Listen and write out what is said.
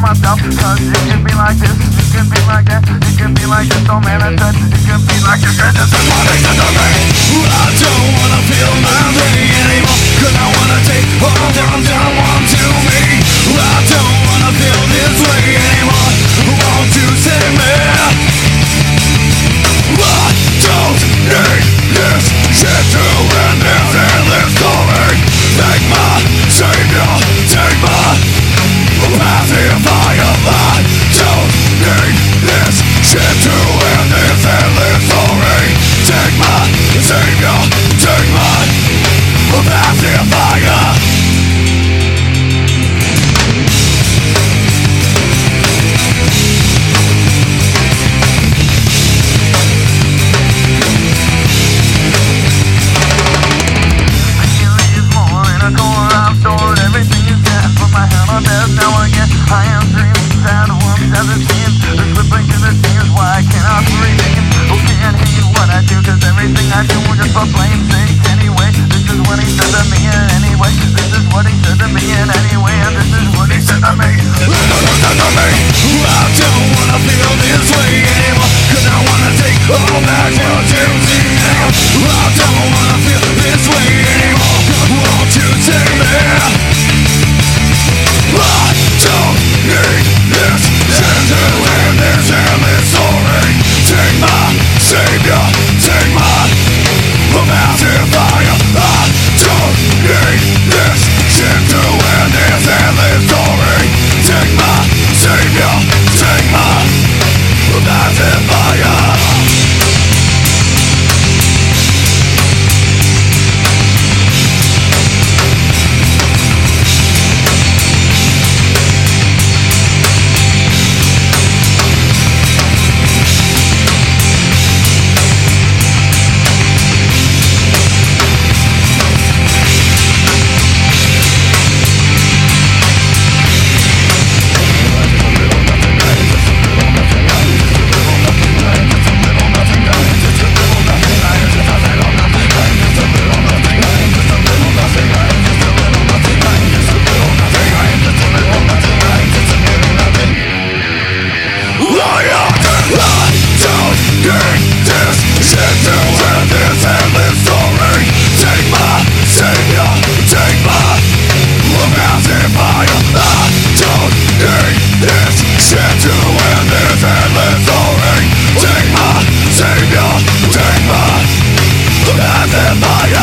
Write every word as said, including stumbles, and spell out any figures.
myself. Cause it can be like this, it can be like that, it can be like this, oh man, I said it can be like this, and this is what they said to me. I don't wanna feel my way anymore, cause I wanna take all down, down, one to me. I don't wanna feel this way anymore, won't you save me? I don't need this shit to end this endless story. Take my savior, take my pacifier. I don't need this shit to end this endless story. Take my savior, take my pacifier. Now again, I am dreaming sad ones as it seems. They're slipping through the tears, why I cannot breathe. Who can't hate what I do, cause everything I do is just for blame sake. Anyway, this is what he said to me, and anyway, this is what he said to me, and anyway, and this is what he said to me. I don't wanna feel this way anymore, cause I wanna take all back what you see now. I don't wanna feel this way anymore, won't you take me? I don't need this shit to end this endless story. Take my savior, take my pacifier. I don't need this shit to end this endless story. Take my savior, take my pacifier. Savior, take my, take my,